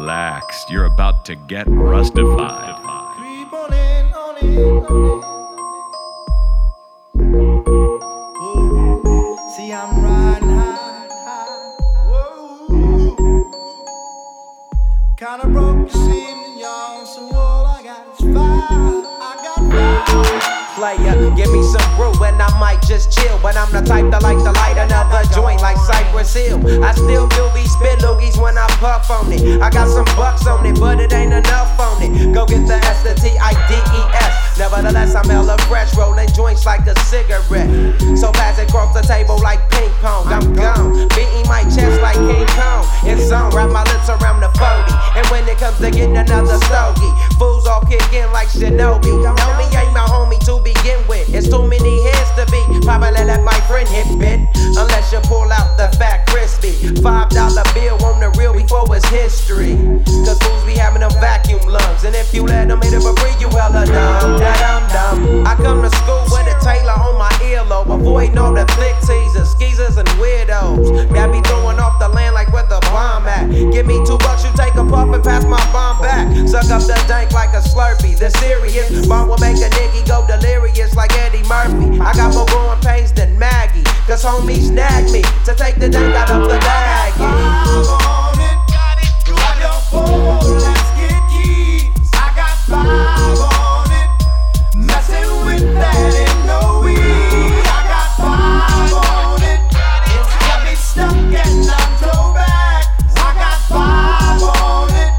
Relax, you're about to get rustified. Creep on in, on in, on in. Ooh, see, I'm riding high, high. Whoa. Kinda broke, you see me, y'all. So all I got is fire. I got fire. Player, give me some brew and I might just chill. But I'm the type that like to light another joint like Cypress Hill. I still do these spit loogies when I puff on it. I got some bucks on it, but it ain't enough on it. Go get the S, the T-I-D-E-S. Nevertheless, I'm hella fresh, rolling joints like a cigarette. So pass it across the table like ping pong. I'm gone, beating my chest like King Kong. It's on, wrap my lips around the 40. And when it comes to getting another stogie, fools all kick in like Shinobi. Know me ain't my homie to begin with. It's too many heads to be. Probably let my friend hit bit. Unless you pull out the fat crispy $5 bill on the real before it's history. Cause fools be having them vacuum lungs. And if you let them hit it for free, you hella dumb. I come to school with a Taylor on my earlobe, avoiding all the flick teasers, skeezers, and weirdos. Got me throwing off the land like where the bomb at. Give me $2, you take a puff and pass my bomb back. Suck up the dank like a Slurpee. The serious bomb will make a nigga go delirious like Eddie Murphy. I got more growing pains than Maggie, cause homie snagged me to take the dank out of the bag. Grab your phone, let's get keys. I got 5 on it. Messing with that ain't no weed. I got 5 on it. It's got me stuck and I'm throwback. I got 5 on it.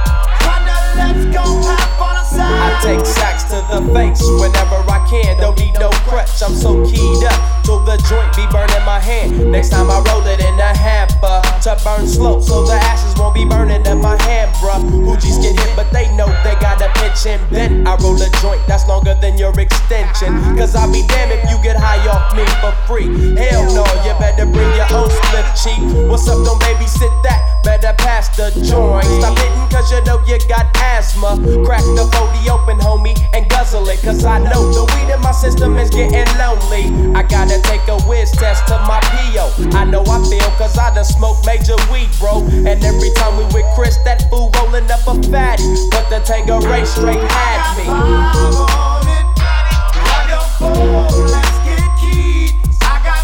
Kinda let's go have fun aside. I take sacks to the face whenever I can. Don't need no crutch, I'm so keyed up till the joint be burning my hand. Next time I roll it in a hamper to burn slow, so the ashes won't be burning in my hand, bruh. Hoogies get hit, but they know they gotta pitch and bend. I roll a joint that's longer than your extension. Cause I'll be damned if you get high off me for free. Hell no, you better bring your own split cheap. What's up, don't babysit that? Better pass the joint. Stop hitting cause you know you got asthma. Crack the 40 open, homie, and guzzle it. Cause I know the weed in my system is getting lonely. I gotta take a whiz test to my P.O. I know I feel cause I done smoked major weed, bro. And every time we with Chris, that fool rolling up a fatty. But the Tangeray straight had me. 5 on it. Grab your phone, let's get keys. I got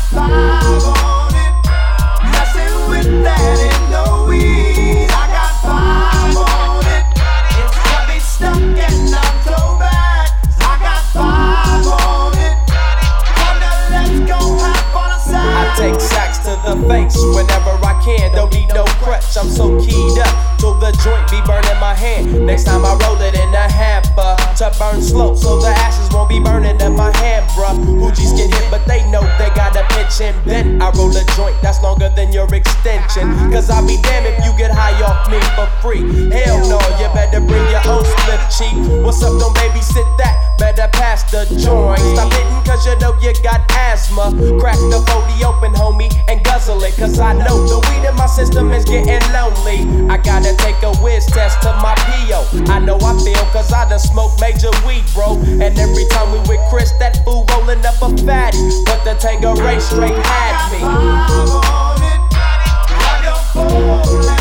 5 on it. Messing with that ain't no weed. I got 5 on it. It's got me stuck and I'm throwback. I got 5 on it. Kinda let's go have fun aside. I take sacks to the face whenever I can. Don't need no crutch, I'm so keyed up till the joint be burning my hand. Next time I roll it in a hamper to burn slow, so the ashes won't be burning in my hand, bruh. Hoogies get hit, but they know they gotta pitch and bend. I roll a joint that's longer than your extension. Cause I'll be damned if you get high off me for free. Hell no, you better bring your own split cheap. What's up, don't babysit that? Better pass the joint. Stop hitting cause you know you got asthma. Crack the 40 open, homie, and guzzle it. Cause I know the weed in my system is getting lonely. I gotta take a whiz test to my P.O. I know I feel cause I done smoked major weed, bro. And every time we with Chris, that fool rolling up a fatty. But the Tangeray straight had me. 5 on it. Grab your phone,